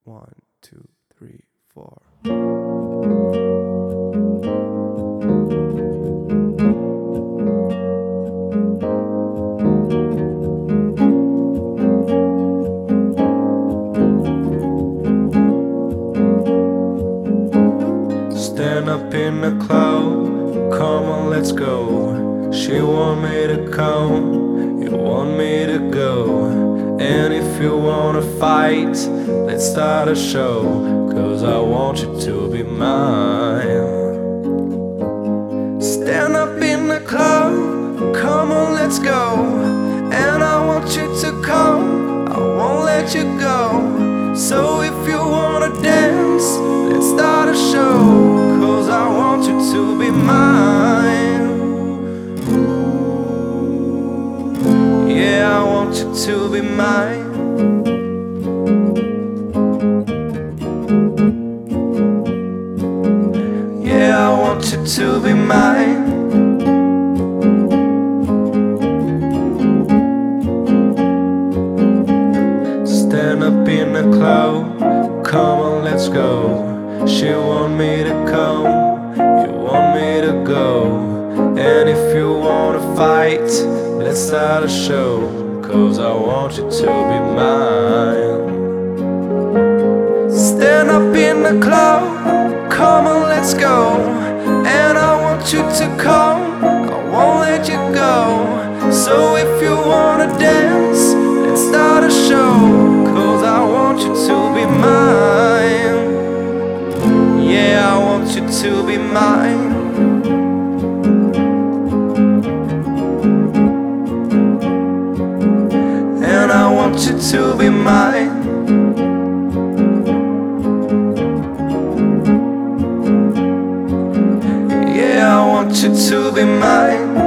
1, 2, 3, 4. Stand up in the cloud, come on, let's go. She want me to come, you want me to go. And if you wanna fight, let's start a show, 'cause I want you to be mine. Stand up in the cloud, come on, let's go. And I want you to come, I won't let you go. So if you wanna dance, let's start a show, 'cause I want you to be mine. Yeah, I want you to be mine. Yeah, I want you to be mine. Stand up in the cloud, come on, let's go. She want me to come, you want me to go. And if you wanna fight, let's start a show, 'cause I want you to be mine. Stand up in the cloud, come on, let's go. And I want you to come, I won't let you go. So if you wanna dance, let's start a show, 'cause I want you to be mine. Yeah, I want you to be mine. And I want you to be mine. Yeah, I want you to be mine.